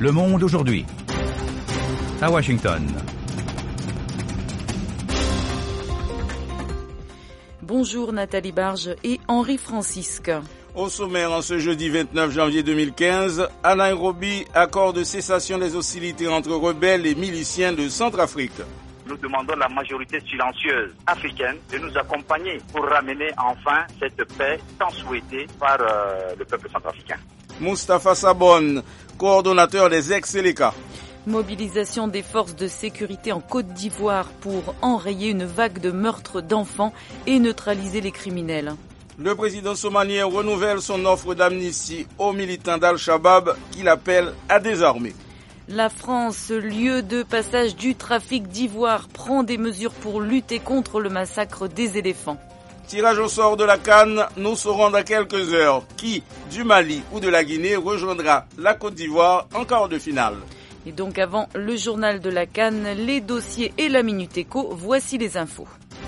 Le Monde aujourd'hui. À Washington. Bonjour Nathalie Barge et Henri Francisque. Au sommaire, en ce jeudi 29 janvier 2015, à Nairobi, accord de cessation des hostilités entre rebelles et miliciens de Centrafrique. Nous demandons à la majorité silencieuse africaine de nous accompagner pour ramener enfin cette paix tant souhaitée par le peuple centrafricain. Moustapha Sabon, coordonnateur des ex-Seleka. Mobilisation des forces de sécurité en Côte d'Ivoire pour enrayer une vague de meurtres d'enfants et neutraliser les criminels. Le président somalien renouvelle son offre d'amnistie aux militants d'Al-Shabaab qu'il appelle à désarmer. La France, lieu de passage du trafic d'ivoire, prend des mesures pour lutter contre le massacre des éléphants. Tirage au sort de la CAN, nous saurons dans quelques heures qui, du Mali ou de la Guinée, rejoindra la Côte d'Ivoire en quart de finale. Et donc avant le journal de la CAN, les dossiers et la Minute Éco, voici les infos.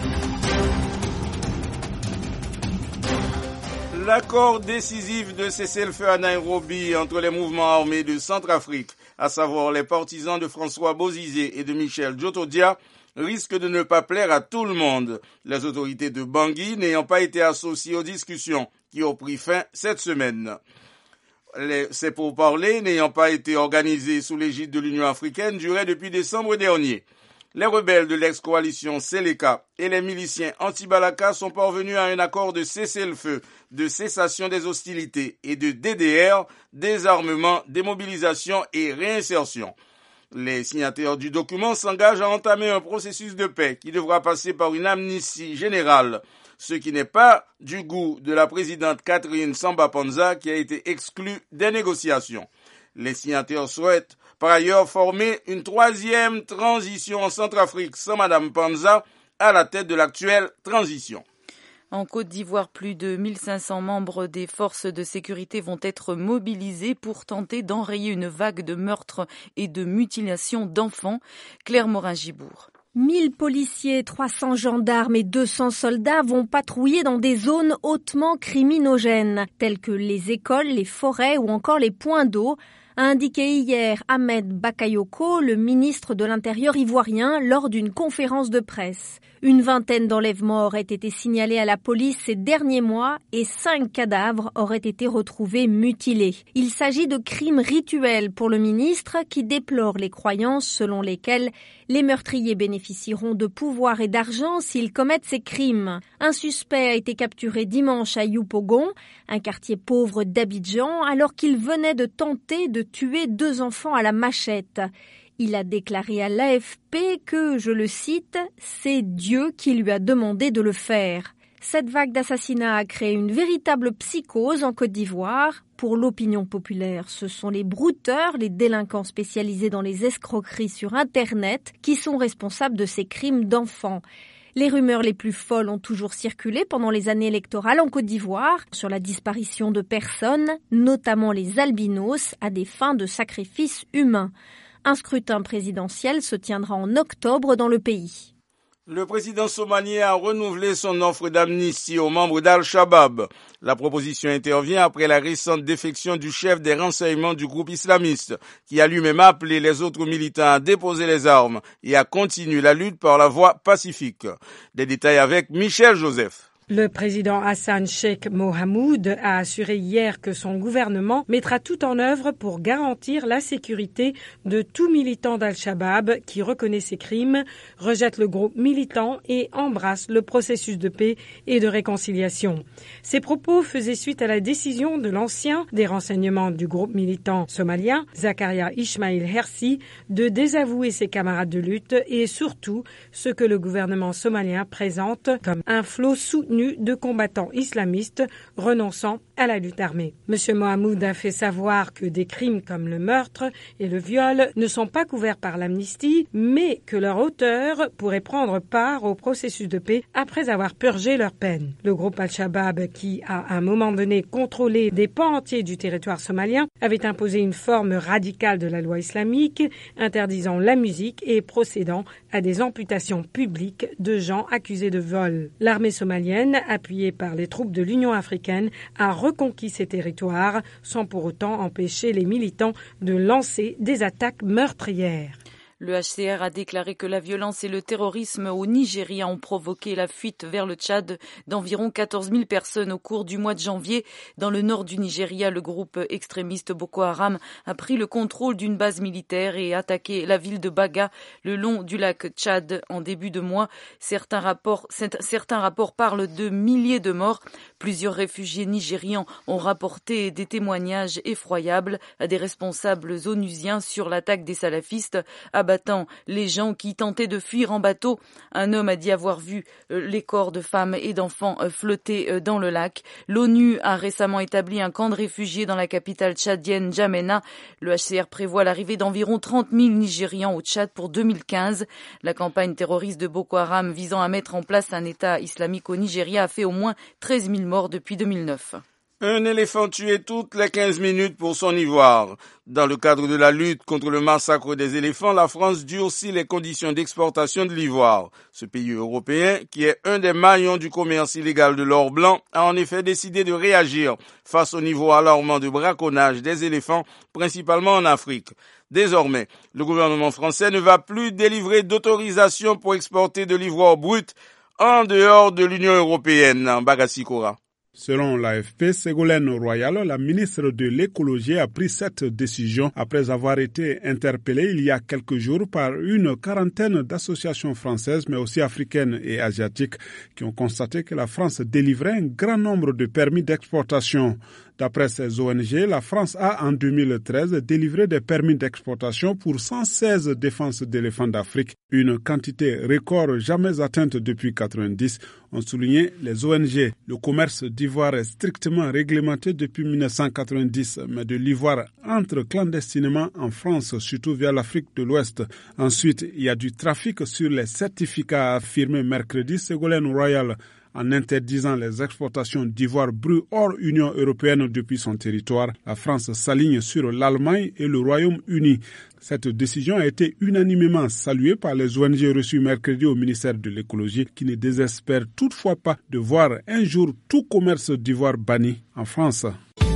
L'accord décisif de cessez-le-feu à Nairobi entre les mouvements armés de Centrafrique, à savoir les partisans de François Bozizé et de Michel Djotodia, risque de ne pas plaire à tout le monde, les autorités de Bangui n'ayant pas été associées aux discussions qui ont pris fin cette semaine. Ces pourparlers n'ayant pas été organisés sous l'égide de l'Union africaine duraient depuis décembre dernier. Les rebelles de l'ex-coalition Seleka et les miliciens anti-Balaka sont parvenus à un accord de cessez-le-feu, de cessation des hostilités et de DDR, désarmement, démobilisation et réinsertion. Les signataires du document s'engagent à entamer un processus de paix qui devra passer par une amnistie générale, ce qui n'est pas du goût de la présidente Catherine Samba-Panza qui a été exclue des négociations. Les signataires souhaitent par ailleurs former une troisième transition en Centrafrique sans Madame Panza à la tête de l'actuelle transition. En Côte d'Ivoire, plus de 1500 membres des forces de sécurité vont être mobilisés pour tenter d'enrayer une vague de meurtres et de mutilations d'enfants. Claire Morin-Gibourg. 1000 policiers, 300 gendarmes et 200 soldats vont patrouiller dans des zones hautement criminogènes, telles que les écoles, les forêts ou encore les points d'eau, a indiqué hier Ahmed Bakayoko, le ministre de l'Intérieur ivoirien, lors d'une conférence de presse. Une vingtaine d'enlèvements auraient été signalés à la police ces derniers mois et 5 cadavres auraient été retrouvés mutilés. Il s'agit de crimes rituels pour le ministre qui déplore les croyances selon lesquelles les meurtriers bénéficieront de pouvoir et d'argent s'ils commettent ces crimes. Un suspect a été capturé dimanche à Youpogon, un quartier pauvre d'Abidjan, alors qu'il venait de tenter de tuer 2 enfants à la machette. Il a déclaré à l'AFP que, je le cite, « c'est Dieu qui lui a demandé de le faire ». Cette vague d'assassinats a créé une véritable psychose en Côte d'Ivoire. Pour l'opinion populaire, ce sont les brouteurs, les délinquants spécialisés dans les escroqueries sur Internet, qui sont responsables de ces crimes d'enfants. Les rumeurs les plus folles ont toujours circulé pendant les années électorales en Côte d'Ivoire sur la disparition de personnes, notamment les albinos, à des fins de sacrifices humains. Un scrutin présidentiel se tiendra en octobre dans le pays. Le président somalien a renouvelé son offre d'amnistie aux membres d'Al-Shabaab. La proposition intervient après la récente défection du chef des renseignements du groupe islamiste, qui a lui-même appelé les autres militants à déposer les armes et à continuer la lutte par la voie pacifique. Des détails avec Michel Joseph. Le président Hassan Sheikh Mohamud a assuré hier que son gouvernement mettra tout en œuvre pour garantir la sécurité de tout militant d'Al-Shabaab qui reconnaît ses crimes, rejette le groupe militant et embrasse le processus de paix et de réconciliation. Ces propos faisaient suite à la décision de l'ancien des renseignements du groupe militant somalien, Zakaria Ismail Hersi, de désavouer ses camarades de lutte et surtout ce que le gouvernement somalien présente comme un flot soutenu de combattants islamistes renonçant à la lutte armée. M. Mohamoud a fait savoir que des crimes comme le meurtre et le viol ne sont pas couverts par l'amnistie, mais que leurs auteurs pourraient prendre part au processus de paix après avoir purgé leur peine. Le groupe Al-Shabaab, qui à un moment donné contrôlait des pans entiers du territoire somalien, avait imposé une forme radicale de la loi islamique, interdisant la musique et procédant à des amputations publiques de gens accusés de vol. L'armée somalienne nigérienne, appuyée par les troupes de l'Union africaine, a reconquis ces territoires sans pour autant empêcher les militants de lancer des attaques meurtrières. Le HCR a déclaré que la violence et le terrorisme au Nigeria ont provoqué la fuite vers le Tchad d'environ 14 000 personnes au cours du mois de janvier. Dans le nord du Nigeria, le groupe extrémiste Boko Haram a pris le contrôle d'une base militaire et attaqué la ville de Baga, le long du lac Tchad, en début de mois. Certains rapports parlent de milliers de morts. Plusieurs réfugiés nigérians ont rapporté des témoignages effroyables à des responsables onusiens sur l'attaque des salafistes, abattant les gens qui tentaient de fuir en bateau. Un homme a dit avoir vu les corps de femmes et d'enfants flotter dans le lac. L'ONU a récemment établi un camp de réfugiés dans la capitale tchadienne, N'Djamena. Le HCR prévoit l'arrivée d'environ 30 000 Nigérians au Tchad pour 2015. La campagne terroriste de Boko Haram visant à mettre en place un État islamique au Nigeria a fait au moins 13 000 morts depuis 2009. Un éléphant tué toutes les 15 minutes pour son ivoire. Dans le cadre de la lutte contre le massacre des éléphants, la France durcit les conditions d'exportation de l'ivoire. Ce pays européen, qui est un des maillons du commerce illégal de l'or blanc, a en effet décidé de réagir face au niveau alarmant de braconnage des éléphants, principalement en Afrique. Désormais, le gouvernement français ne va plus délivrer d'autorisation pour exporter de l'ivoire brut en dehors de l'Union européenne. Bagassi Kora. Selon l'AFP, Ségolène Royal, la ministre de l'écologie, a pris cette décision après avoir été interpellée il y a quelques jours par une quarantaine d'associations françaises, mais aussi africaines et asiatiques, qui ont constaté que la France délivrait un grand nombre de permis d'exportation. D'après ces ONG, la France a en 2013 délivré des permis d'exportation pour 116 défenses d'éléphants d'Afrique, une quantité record jamais atteinte depuis 1990, ont souligné les ONG. Le commerce d'ivoire est strictement réglementé depuis 1990, mais de l'ivoire entre clandestinement en France, surtout via l'Afrique de l'Ouest. Ensuite, il y a du trafic sur les certificats, a affirmé mercredi Ségolène Royal, en interdisant les exportations d'ivoire brut hors Union européenne depuis son territoire. La France s'aligne sur l'Allemagne et le Royaume-Uni. Cette décision a été unanimement saluée par les ONG reçues mercredi au ministère de l'écologie, qui ne désespèrent toutefois pas de voir un jour tout commerce d'ivoire banni en France.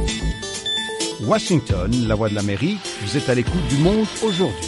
Washington, la voix de l'Amérique, vous êtes à l'écoute du Monde aujourd'hui.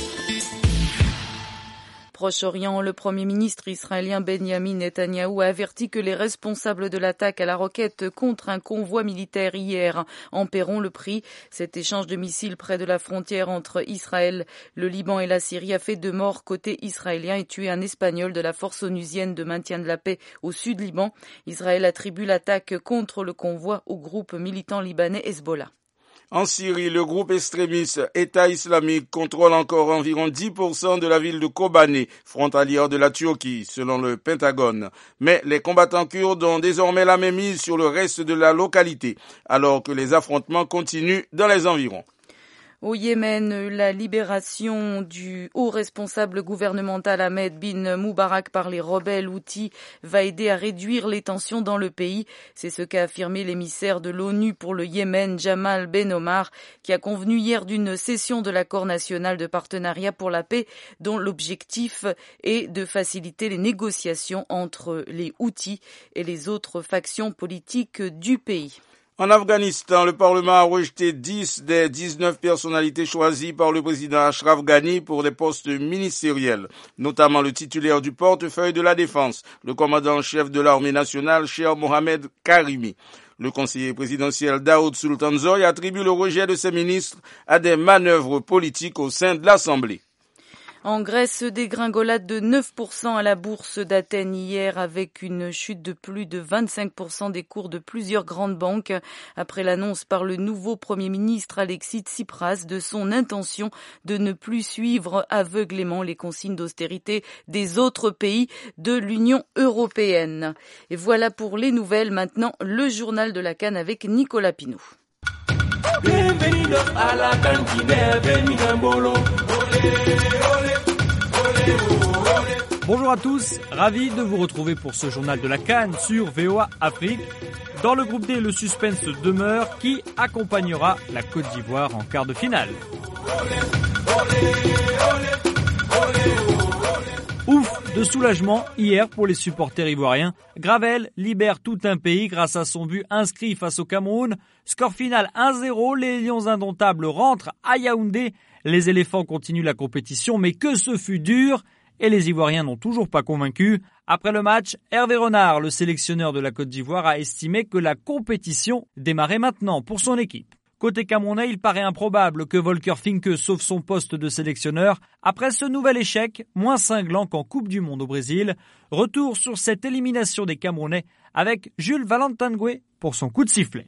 Proche-Orient, le Premier ministre israélien Benjamin Netanyahou a averti que les responsables de l'attaque à la roquette contre un convoi militaire hier en paieront le prix. Cet échange de missiles près de la frontière entre Israël, le Liban et la Syrie a fait 2 morts côté israélien et tué un Espagnol de la force onusienne de maintien de la paix au sud Liban. Israël attribue l'attaque contre le convoi au groupe militant libanais Hezbollah. En Syrie, le groupe extrémiste État islamique contrôle encore environ 10% de la ville de Kobane, frontalière de la Turquie, selon le Pentagone. Mais les combattants kurdes ont désormais la mainmise sur le reste de la localité, alors que les affrontements continuent dans les environs. Au Yémen, la libération du haut responsable gouvernemental Ahmed bin Moubarak par les rebelles houthis va aider à réduire les tensions dans le pays. C'est ce qu'a affirmé l'émissaire de l'ONU pour le Yémen, Jamal Ben Omar, qui a convenu hier d'une session de l'accord national de partenariat pour la paix, dont l'objectif est de faciliter les négociations entre les houthis et les autres factions politiques du pays. En Afghanistan, le Parlement a rejeté 10 des 19 personnalités choisies par le président Ashraf Ghani pour des postes ministériels, notamment le titulaire du portefeuille de la Défense, le commandant-chef de l'armée nationale, Cheikh Mohamed Karimi. Le conseiller présidentiel Daoud Sultan Zoy attribue le rejet de ses ministres à des manœuvres politiques au sein de l'Assemblée. En Grèce, dégringolade de 9% à la bourse d'Athènes hier avec une chute de plus de 25% des cours de plusieurs grandes banques après l'annonce par le nouveau Premier ministre Alexis Tsipras de son intention de ne plus suivre aveuglément les consignes d'austérité des autres pays de l'Union européenne. Et voilà pour les nouvelles. Maintenant, le journal de la CAN avec Nicolas Pinou. Bienvenido a la cantina, bienvenido Mbolo. Bonjour à tous, ravi de vous retrouver pour ce journal de la CAN sur VOA Afrique. Dans le groupe D, le suspense demeure. Qui accompagnera la Côte d'Ivoire en quart de finale? Ouf, de de soulagement hier pour les supporters ivoiriens. Gravel libère tout un pays grâce à son but inscrit face au Cameroun. Score final 1-0, les Lions indomptables rentrent à Yaoundé. Les éléphants continuent la compétition, mais que ce fut dur et les Ivoiriens n'ont toujours pas convaincu. Après le match, Hervé Renard, le sélectionneur de la Côte d'Ivoire, a estimé que la compétition démarrait maintenant pour son équipe. Côté camerounais, il paraît improbable que Volker Finke sauve son poste de sélectionneur après ce nouvel échec, moins cinglant qu'en Coupe du Monde au Brésil. Retour sur cette élimination des Camerounais avec Jules Valentin-Goué pour son coup de sifflet.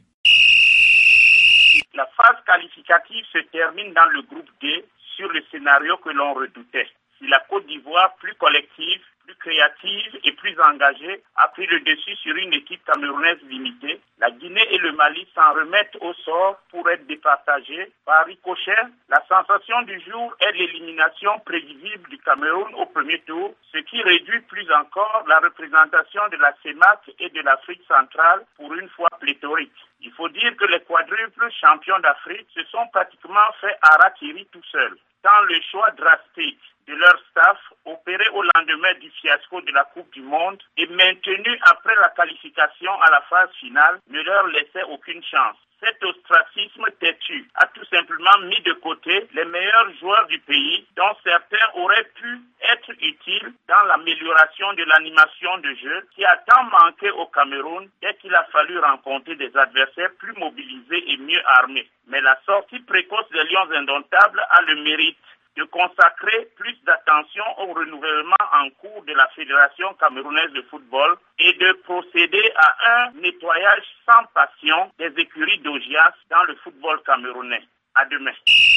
La phase qualificative se termine dans le groupe D sur le scénario que l'on redoutait. Si la Côte d'Ivoire, plus collective, plus créative et plus engagée, a pris le dessus sur une équipe camerounaise limitée, la Guinée et le Mali s'en remettent au sort pour être départagés. Par ricochet, la sensation du jour est l'élimination prévisible du Cameroun au premier tour, ce qui réduit plus encore la représentation de la CEMAC et de l'Afrique centrale pour une fois pléthorique. Il faut dire que les quadruples champions d'Afrique se sont pratiquement fait harakiri tout seuls, tant le choix drastique de leur staff, opéré au lendemain du fiasco de la Coupe du Monde et maintenu après la qualification à la phase finale, ne leur laissait aucune chance. Cet ostracisme têtu a tout simplement mis de côté les meilleurs joueurs du pays, dont certains auraient pu être utiles dans l'amélioration de l'animation de jeu qui a tant manqué au Cameroun dès qu'il a fallu rencontrer des adversaires plus mobilisés et mieux armés. Mais la sortie précoce des Lions indomptables a le mérite de consacrer plus d'attention au renouvellement en cours de la Fédération camerounaise de football et de procéder à un nettoyage sans passion des écuries d'Augias dans le football camerounais. À demain.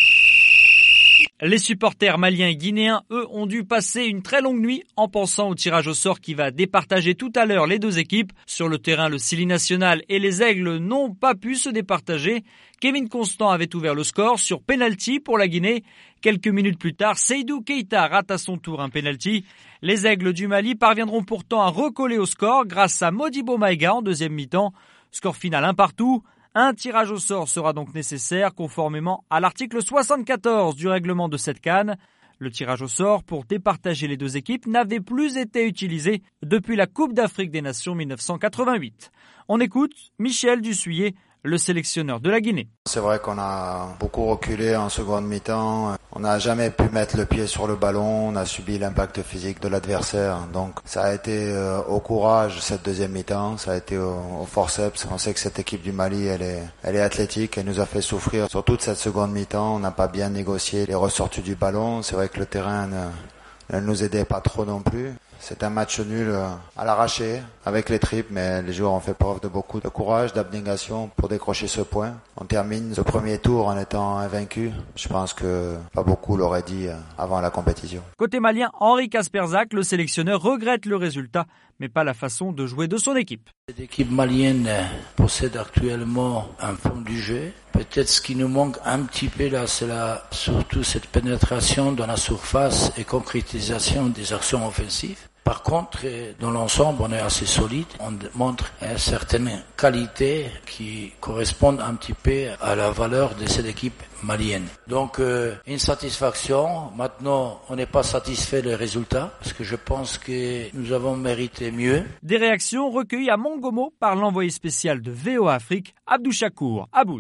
Les supporters maliens et guinéens, eux, ont dû passer une très longue nuit en pensant au tirage au sort qui va départager tout à l'heure les deux équipes. Sur le terrain, le Sili National et les Aigles n'ont pas pu se départager. Kevin Constant avait ouvert le score sur penalty pour la Guinée. Quelques minutes plus tard, Seydou Keita rate à son tour un penalty. Les Aigles du Mali parviendront pourtant à recoller au score grâce à Modibo Maïga en deuxième mi-temps. Score final 1-1. Un tirage au sort sera donc nécessaire conformément à l'article 74 du règlement de cette CAN. Le tirage au sort pour départager les deux équipes n'avait plus été utilisé depuis la Coupe d'Afrique des Nations 1988. On écoute Michel Dussuyer, le sélectionneur de la Guinée. C'est vrai qu'on a beaucoup reculé en seconde mi-temps. On n'a jamais pu mettre le pied sur le ballon. On a subi l'impact physique de l'adversaire. Donc ça a été au courage cette deuxième mi-temps. Ça a été au forceps. On sait que cette équipe du Mali, elle est athlétique. Elle nous a fait souffrir sur toute cette seconde mi-temps. On n'a pas bien négocié les ressorties du ballon. C'est vrai que le terrain ne nous aidait pas trop non plus. C'est un match nul à l'arraché, avec les tripes, mais les joueurs ont fait preuve de beaucoup de courage, d'abnégation pour décrocher ce point. On termine ce premier tour en étant invaincu. Je pense que pas beaucoup l'auraient dit avant la compétition. Côté malien, Henri Kasperzak, le sélectionneur, regrette le résultat, mais pas la façon de jouer de son équipe. Cette équipe malienne possède actuellement un fond du jeu. Peut-être ce qui nous manque un petit peu là, c'est surtout cette pénétration dans la surface et concrétisation des actions offensives. Par contre, dans l'ensemble, on est assez solide. On montre certaines qualités qui correspondent un petit peu à la valeur de cette équipe malienne. Donc, une satisfaction. Maintenant, on n'est pas satisfait des résultats parce que je pense que nous avons mérité mieux. Des réactions recueillies à Mongomo par l'envoyé spécial de VOA Afrique, Abdou Chakour Aboud.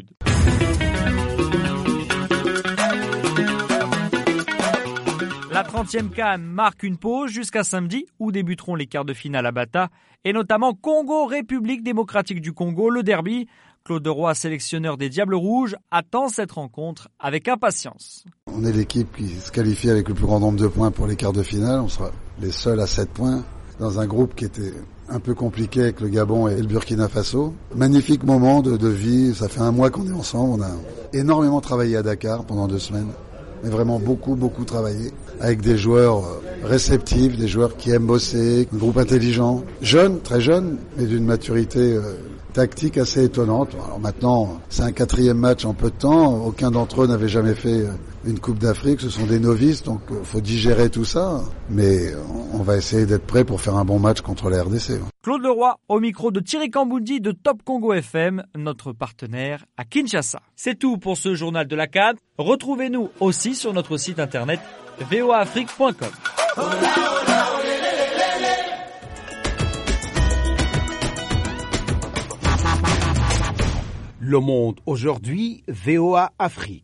La 30e CAN marque une pause jusqu'à samedi où débuteront les quarts de finale à Bata et notamment Congo-République démocratique du Congo, le derby. Claude Roy, sélectionneur des Diables Rouges, attend cette rencontre avec impatience. On est l'équipe qui se qualifie avec le plus grand nombre de points pour les quarts de finale. On sera les seuls à 7 points dans un groupe qui était un peu compliqué avec le Gabon et le Burkina Faso. Magnifique moment de vie. Ça fait un mois qu'on est ensemble. On a énormément travaillé à Dakar pendant 2 semaines. Mais vraiment beaucoup travaillé avec des joueurs réceptifs, des joueurs qui aiment bosser, un groupe intelligent, jeune, très jeune, mais d'une maturité tactique assez étonnante. Alors maintenant, c'est un 4e match en peu de temps. Aucun d'entre eux n'avait jamais fait une Coupe d'Afrique. Ce sont des novices, donc faut digérer tout ça. Mais on va essayer d'être prêt pour faire un bon match contre la RDC. Claude Leroy, au micro de Thierry Kamboundi de Top Congo FM, notre partenaire à Kinshasa. C'est tout pour ce journal de la CAN. Retrouvez-nous aussi sur notre site internet voaafrique.com. Le Monde aujourd'hui, VOA Afrique.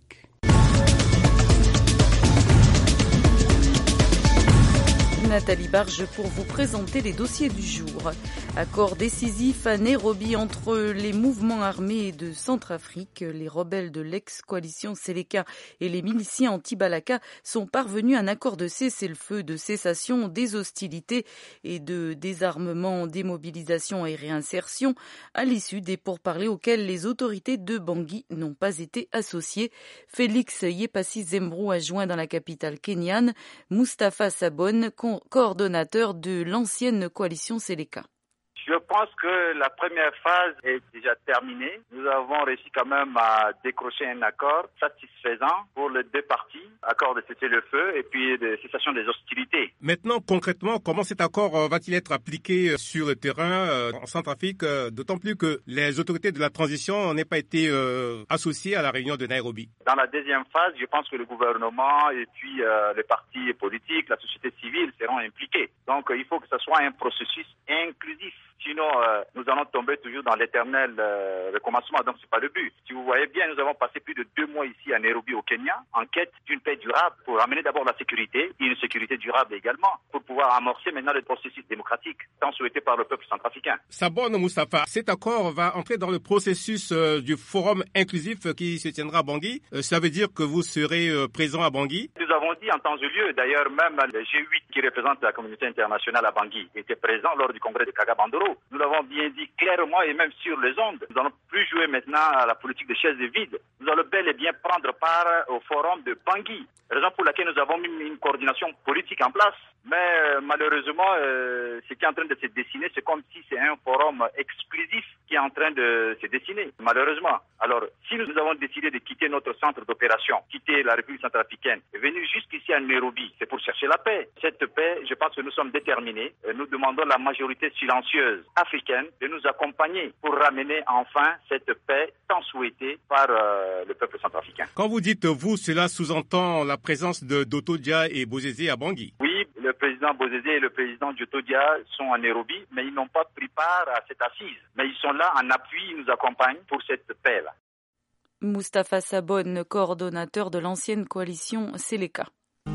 Nathalie Barge pour vous présenter les dossiers du jour. Accord décisif à Nairobi entre les mouvements armés de Centrafrique. Les rebelles de l'ex-coalition Seleka et les miliciens anti-Balaka sont parvenus à un accord de cessez-le-feu, de cessation des hostilités et de désarmement, démobilisation et réinsertion à l'issue des pourparlers auxquels les autorités de Bangui n'ont pas été associées. Félix Yepassi Zembrou a joint dans la capitale kenyane Mustapha Sabon, coordonnateur de l'ancienne coalition Seleka. Je pense que la première phase est déjà terminée. Nous avons réussi quand même à décrocher un accord satisfaisant pour les deux parties, accord de cessez-le-feu et puis de cessation des hostilités. Maintenant, concrètement, comment cet accord va-t-il être appliqué sur le terrain en Centrafrique, d'autant plus que les autorités de la transition n'aient pas été associées à la réunion de Nairobi? Dans la deuxième phase, je pense que le gouvernement et puis les partis politiques, la société civile seront impliqués. Donc, il faut que ce soit un processus inclusif. Sinon, nous allons tomber toujours dans l'éternel recommencement. Donc, c'est pas le but. Si vous voyez bien, nous avons passé plus de 2 mois ici à Nairobi, au Kenya, en quête d'une paix durable pour amener d'abord la sécurité et une sécurité durable également, pour pouvoir amorcer maintenant le processus démocratique tant souhaité par le peuple centrafricain. Sabon Moustapha, cet accord va entrer dans le processus du forum inclusif qui se tiendra à Bangui. Ça veut dire que vous serez présent à Bangui? Nous avons dit en temps et lieu, d'ailleurs même le G8 qui représente la communauté internationale à Bangui était présent lors du congrès de Kagabandoro. Nous l'avons bien dit clairement et même sur les ondes. Nous n'allons plus jouer maintenant à la politique des chaises vides. Nous allons bel et bien prendre part au forum de Bangui. Raison pour laquelle nous avons mis une coordination politique en place. Mais malheureusement, ce qui est en train de se dessiner, c'est comme si c'est un forum exclusif qui est en train de se dessiner, malheureusement. Alors, si nous avons décidé de quitter notre centre d'opération, quitter la République centrafricaine, et venir jusqu'ici à Nairobi, c'est pour chercher la paix. Cette paix, je pense que nous sommes déterminés. Nous demandons à la majorité silencieuse africaine de nous accompagner pour ramener enfin cette paix tant souhaitée par le peuple centrafricain. Quand vous dites vous, cela sous-entend la présence de Doto Dia et Bozézé à Bangui? Oui, le président Bozézé et le président Doto Dia sont à Nairobi, mais ils n'ont pas pris part à cette assise. Mais ils sont là en appui, ils nous accompagnent pour cette paix-là. Mustapha Sabon, coordonnateur de l'ancienne coalition Seleka.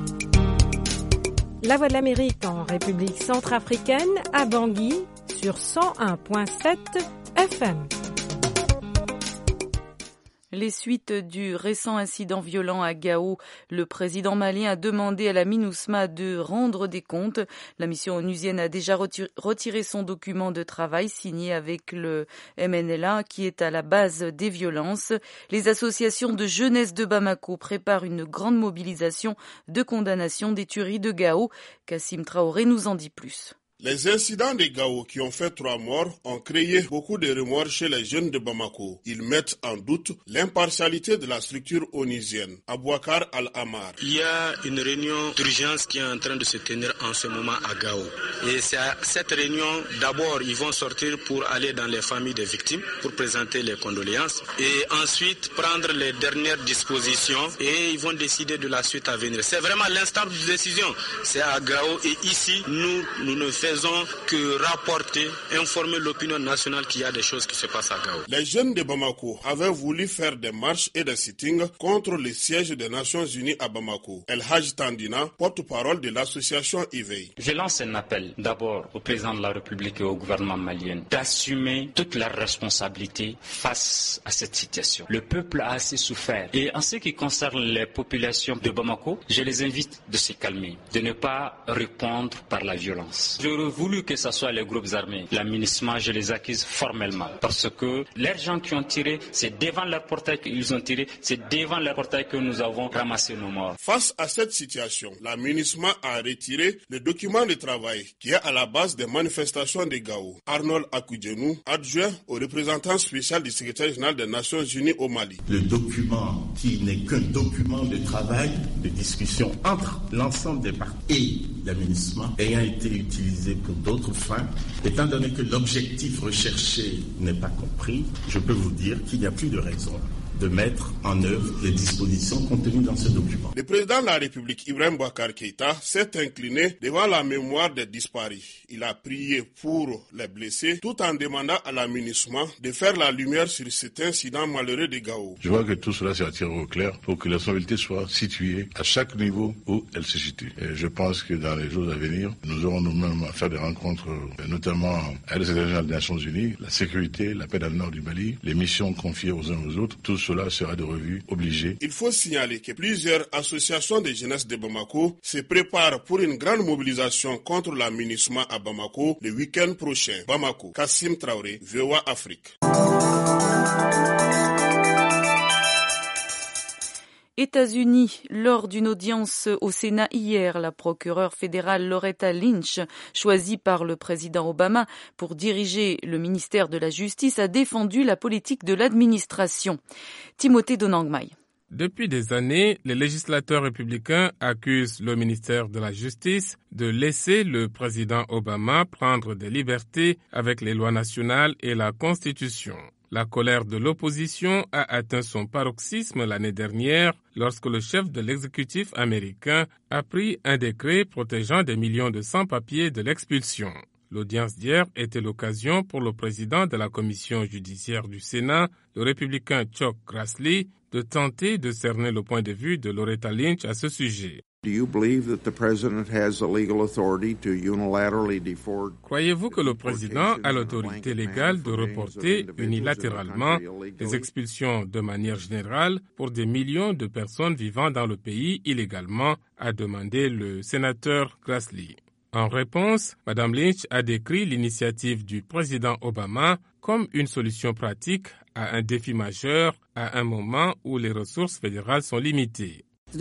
La Voix de l'Amérique en République centrafricaine à Bangui sur 101.7 FM. Les suites du récent incident violent à Gao, le président malien a demandé à la MINUSMA de rendre des comptes. La mission onusienne a déjà retiré son document de travail signé avec le MNLA qui est à la base des violences. Les associations de jeunesse de Bamako préparent une grande mobilisation de condamnation des tueries de Gao. Kassim Traoré nous en dit plus. Les incidents de Gao qui ont fait 3 morts ont créé beaucoup de remords chez les jeunes de Bamako. Ils mettent en doute l'impartialité de la structure onusienne. Abouakar Al-Amar. Il y a une réunion d'urgence qui est en train de se tenir en ce moment à Gao. Et c'est à cette réunion, d'abord, ils vont sortir pour aller dans les familles des victimes pour présenter les condoléances et ensuite prendre les dernières dispositions et ils vont décider de la suite à venir. C'est vraiment l'instant de décision. C'est à Gao et ici, nous ne faisons que rapporter, informer l'opinion nationale qu'il y a des choses qui se passent à Gao. Les jeunes de Bamako avaient voulu faire des marches et des sittings contre le siège des Nations Unies à Bamako. El Haj Tandina, porte-parole de l'association IVEI. Je lance un appel d'abord au président de la République et au gouvernement malien d'assumer toute la responsabilité face à cette situation. Le peuple a assez souffert. Et en ce qui concerne les populations de Bamako, je les invite de se calmer, de ne pas répondre par la violence. J'aurais voulu que ce soit les groupes armés. La MINUSMA, je les accuse formellement parce que les gens qui ont tiré, c'est devant leur portail qu'ils ont tiré, c'est devant leur portail que nous avons ramassé nos morts. Face à cette situation, la MINUSMA a retiré le document de travail qui est à la base des manifestations de Gao. Arnold Akudjenou, adjoint au représentant spécial du secrétaire général des Nations Unies au Mali. Le document qui n'est qu'un document de travail, de discussion entre l'ensemble des parties et la MINUSMA ayant été utilisé pour d'autres fins, étant donné que l'objectif recherché n'est pas compris, je peux vous dire qu'il n'y a plus de raison de mettre en œuvre les dispositions contenues dans ce document. Le président de la République, Ibrahim Boubacar Keïta, s'est incliné devant la mémoire des disparus. Il a prié pour les blessés tout en demandant à la MINUSMA de faire la lumière sur cet incident malheureux de Gao. Je vois que tout cela s'est attiré au clair pour que la responsabilité soit située à chaque niveau où elle se situe. Et je pense que dans les jours à venir, nous aurons nous-mêmes à faire des rencontres, notamment avec le secrétaire général des Nations Unies, la sécurité, la paix dans le nord du Mali, les missions confiées aux uns aux autres. Tout cela sera de revue obligée. Il faut signaler que plusieurs associations de jeunesse de Bamako se préparent pour une grande mobilisation contre la MINUSMA à Bamako le week-end prochain. Bamako, Kassim Traoré, VOA Afrique. États-Unis, lors d'une audience au Sénat hier, la procureure fédérale Loretta Lynch, choisie par le président Obama pour diriger le ministère de la Justice, a défendu la politique de l'administration. Timothée Donangmai. Depuis des années, les législateurs républicains accusent le ministère de la Justice de laisser le président Obama prendre des libertés avec les lois nationales et la Constitution. La colère de l'opposition a atteint son paroxysme l'année dernière lorsque le chef de l'exécutif américain a pris un décret protégeant des millions de sans-papiers de l'expulsion. L'audience d'hier était l'occasion pour le président de la commission judiciaire du Sénat, le républicain Chuck Grassley, de tenter de cerner le point de vue de Loretta Lynch à ce sujet. Croyez-vous que le président a l'autorité légale de reporter unilatéralement les expulsions de manière générale pour des millions de personnes vivant dans le pays illégalement, a demandé le sénateur Grassley. En réponse, Mme Lynch a décrit l'initiative du président Obama comme une solution pratique à un défi majeur à un moment où les ressources fédérales sont limitées. La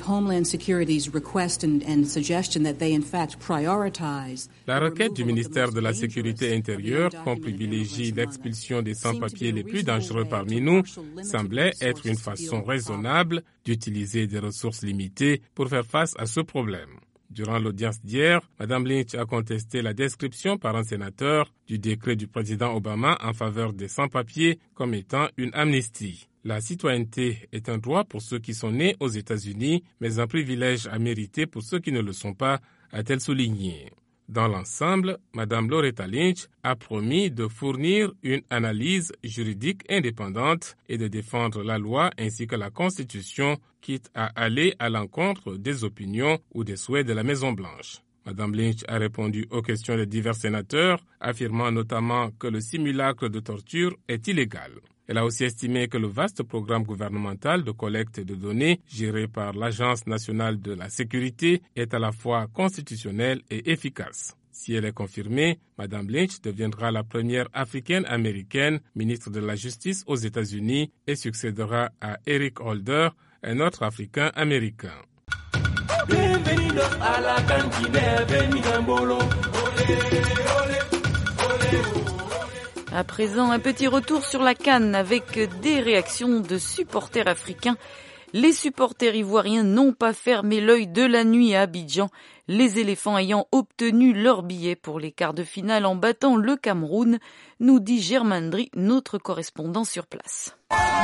requête du ministère de la Sécurité intérieure qu'on privilégie l'expulsion des sans-papiers les plus dangereux parmi nous semblait être une façon raisonnable d'utiliser des ressources limitées pour faire face à ce problème. Durant l'audience d'hier, Mme Lynch a contesté la description par un sénateur du décret du président Obama en faveur des sans-papiers comme étant une amnistie. La citoyenneté est un droit pour ceux qui sont nés aux États-Unis, mais un privilège à mériter pour ceux qui ne le sont pas, a-t-elle souligné. Dans l'ensemble, Mme Loretta Lynch a promis de fournir une analyse juridique indépendante et de défendre la loi ainsi que la Constitution, quitte à aller à l'encontre des opinions ou des souhaits de la Maison-Blanche. Mme Lynch a répondu aux questions des divers sénateurs, affirmant notamment que le simulacre de torture est illégal. Elle a aussi estimé que le vaste programme gouvernemental de collecte de données géré par l'Agence nationale de la sécurité est à la fois constitutionnel et efficace. Si elle est confirmée, Mme Lynch deviendra la première africaine-américaine ministre de la Justice aux États-Unis et succédera à Eric Holder, un autre Africain-américain. Bienvenidos a la cantina, Benigambolo. Olé, olé, olé, olé. À présent, un petit retour sur la CAN avec des réactions de supporters africains. Les supporters ivoiriens n'ont pas fermé l'œil de la nuit à Abidjan, les éléphants ayant obtenu leur billet pour les quarts de finale en battant le Cameroun, nous dit Germain Dry, notre correspondant sur place.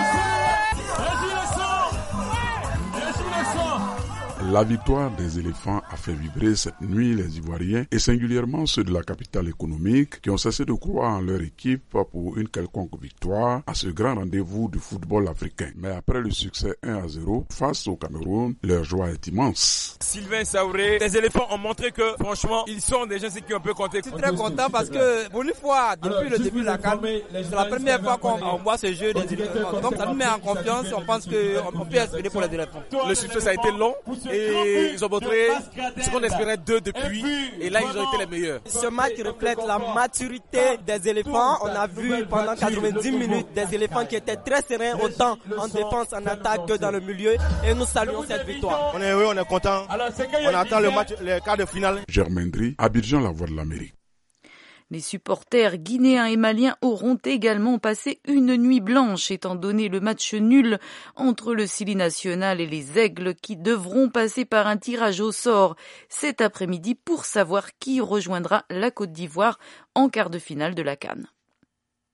La victoire des éléphants a fait vibrer cette nuit les Ivoiriens et singulièrement ceux de la capitale économique qui ont cessé de croire en leur équipe pour une quelconque victoire à ce grand rendez-vous du football africain. Mais après le succès 1-0 face au Cameroun, leur joie est immense. Sylvain Saouré, les éléphants ont montré que franchement, ils sont des gens qui ont peu compté. Je suis très content parce que pour une fois, depuis le début de la CAN, c'est la première fois qu'on voit ce jeu des éléphants. Donc ça nous met en confiance, on pense qu'on peut espérer pour les éléphants. Le succès ça a été long. Et ils ont montré ce qu'on espérait d'eux depuis. Et là, ils ont été les meilleurs. Ce match reflète la maturité des éléphants. On a vu pendant 90 minutes des éléphants qui étaient très sereins, autant en défense, en attaque que dans le milieu. Et nous saluons cette victoire. On est heureux, on est content. On attend le match, les quarts de finale. Germain Dry, Abidjan, la voix de l'Amérique. Les supporters guinéens et maliens auront également passé une nuit blanche étant donné le match nul entre le Sili National et les Aigles qui devront passer par un tirage au sort cet après-midi pour savoir qui rejoindra la Côte d'Ivoire en quart de finale de la CAN.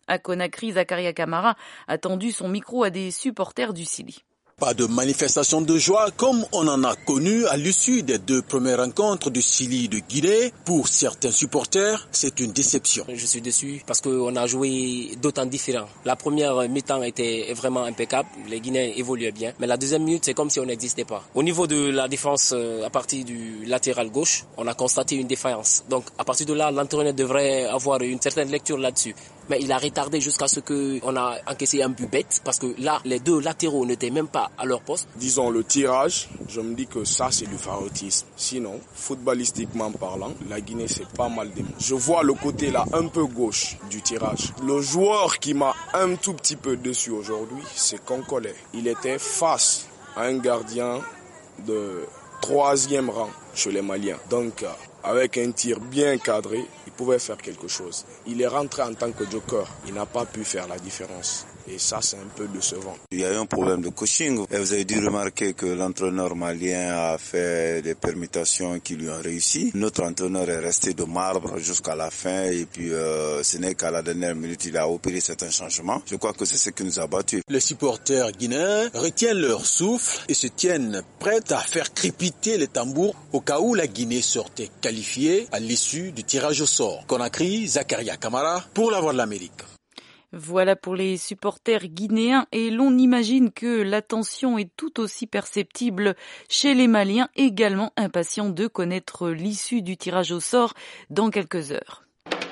À Conakry, Zakaria Camara a tendu son micro à des supporters du Sili. Pas de manifestation de joie comme on en a connu à l'issue des 2 premières rencontres du Sili de Guinée. Pour certains supporters, c'est une déception. Je suis déçu parce qu'on a joué d'autant différents. La première mi-temps était vraiment impeccable, les Guinéens évoluaient bien. Mais la deuxième minute, c'est comme si on n'existait pas. Au niveau de la défense, à partir du latéral gauche, on a constaté une défaillance. Donc à partir de là, l'entraîneur devrait avoir une certaine lecture là-dessus. Mais il a retardé jusqu'à ce qu'on a encaissé un but bête parce que là, les 2 latéraux n'étaient même pas à leur poste. Disons le tirage, je me dis que ça c'est du favoritisme. Sinon, footballistiquement parlant, la Guinée c'est pas mal démontré. Je vois le côté là un peu gauche du tirage. Le joueur qui m'a un tout petit peu déçu aujourd'hui, c'est Konkole. Il était face à un gardien de 3e rang chez les Maliens. Donc, avec un tir bien cadré, il pouvait faire quelque chose. Il est rentré en tant que joker. Il n'a pas pu faire la différence. Et ça, c'est un peu décevant. Il y a eu un problème de coaching. Et vous avez dû remarquer que l'entraîneur malien a fait des permutations qui lui ont réussi. Notre entraîneur est resté de marbre jusqu'à la fin. Et puis, ce n'est qu'à la dernière minute, il a opéré certains changements. Je crois que c'est ce qui nous a battus. Les supporters guinéens retiennent leur souffle et se tiennent prêts à faire crépiter les tambours au cas où la Guinée sortait qualifiée à l'issue du tirage au sort. Conakry, Zakaria Camara pour La Voix de l'Amérique. Voilà pour les supporters guinéens et l'on imagine que la tension est tout aussi perceptible chez les Maliens, également impatients de connaître l'issue du tirage au sort dans quelques heures.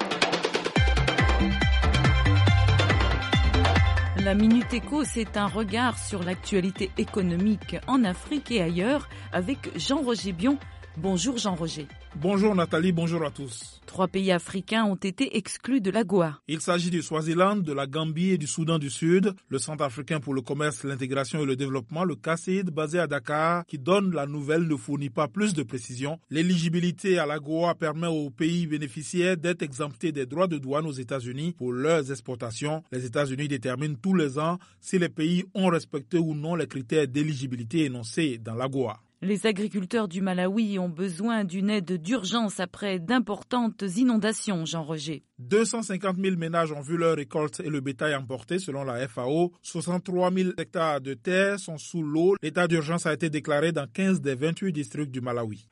La Minute Éco, c'est un regard sur l'actualité économique en Afrique et ailleurs avec Jean-Roger Bion. Bonjour Jean-Roger. Bonjour Nathalie, bonjour à tous. 3 pays africains ont été exclus de l'AGOA. Il s'agit du Swaziland, de la Gambie et du Soudan du Sud. Le Centre africain pour le commerce, l'intégration et le développement, le CACID, basé à Dakar, qui donne la nouvelle, ne fournit pas plus de précisions. L'éligibilité à l'AGOA permet aux pays bénéficiaires d'être exemptés des droits de douane aux États-Unis pour leurs exportations. Les États-Unis déterminent tous les ans si les pays ont respecté ou non les critères d'éligibilité énoncés dans l'AGOA. Les agriculteurs du Malawi ont besoin d'une aide d'urgence après d'importantes inondations, Jean-Roger. 250 000 ménages ont vu leur récolte et le bétail emporté selon la FAO. 63 000 hectares de terre sont sous l'eau. L'état d'urgence a été déclaré dans 15 des 28 districts du Malawi.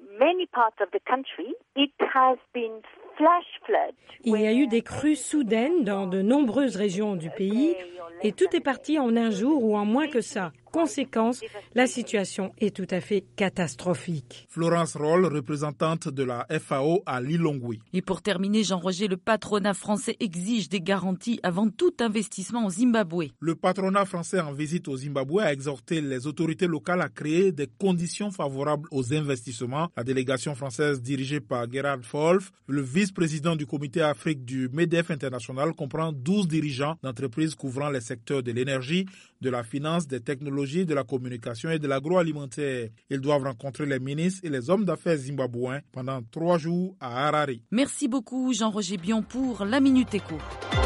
Il y a eu des crues soudaines dans de nombreuses régions du pays et tout est parti en un jour ou en moins que ça. Conséquence, la situation est tout à fait catastrophique. Florence Roll, représentante de la FAO à Lilongwe. Et pour terminer, Jean-Roger, le patronat français exige des garanties avant tout investissement au Zimbabwe. Le patronat français en visite au Zimbabwe a exhorté les autorités locales à créer des conditions favorables aux investissements. La délégation française dirigée par Gerhard Wolf, le vice-président du comité Afrique du MEDEF International, comprend 12 dirigeants d'entreprises couvrant les secteurs de l'énergie, de la finance, des technologies, de la communication et de l'agroalimentaire. Ils doivent rencontrer les ministres et les hommes d'affaires zimbabwéens pendant 3 jours à Harare. Merci beaucoup Jean-Roger Bion pour la Minute Éco.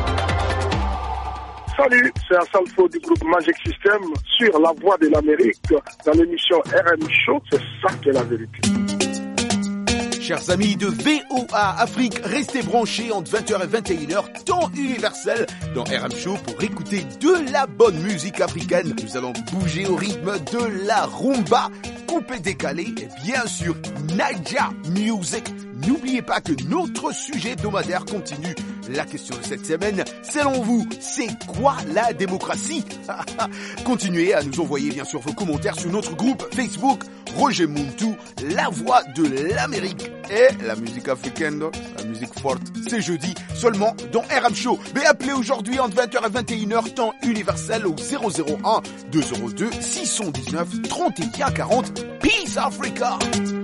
Salut, c'est Hassan Fo du groupe Magic System sur La Voix de l'Amérique dans l'émission RM Show. C'est ça qui est la vérité. Chers amis de VOA Afrique, restez branchés entre 20h et 21h, temps universel dans RM Show pour écouter de la bonne musique africaine. Nous allons bouger au rythme de la rumba, coupé décalé et bien sûr Naija Music. N'oubliez pas que notre sujet hebdomadaire continue. La question de cette semaine, selon vous, c'est quoi la démocratie? Continuez à nous envoyer bien sûr vos commentaires sur notre groupe Facebook Roger Muntu, la voix de l'Amérique. Et la musique africaine, la musique forte, c'est jeudi seulement dans RM Show. Mais appelez aujourd'hui entre 20h et 21h, temps universel au 001 202 619 31 40. Peace Africa!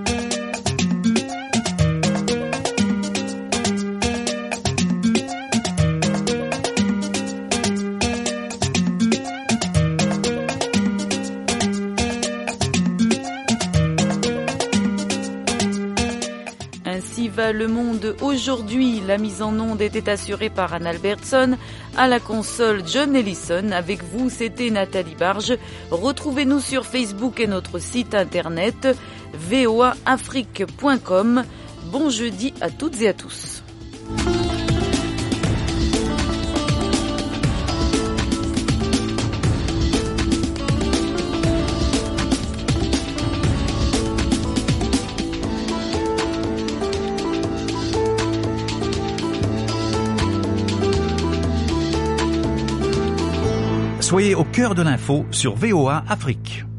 Ainsi va le monde aujourd'hui. La mise en onde était assurée par Anne Albertson. À la console, John Ellison. Avec vous, c'était Nathalie Barge. Retrouvez-nous sur Facebook et notre site internet voaafrique.com. Bon jeudi à toutes et à tous. Soyez au cœur de l'info sur VOA Afrique.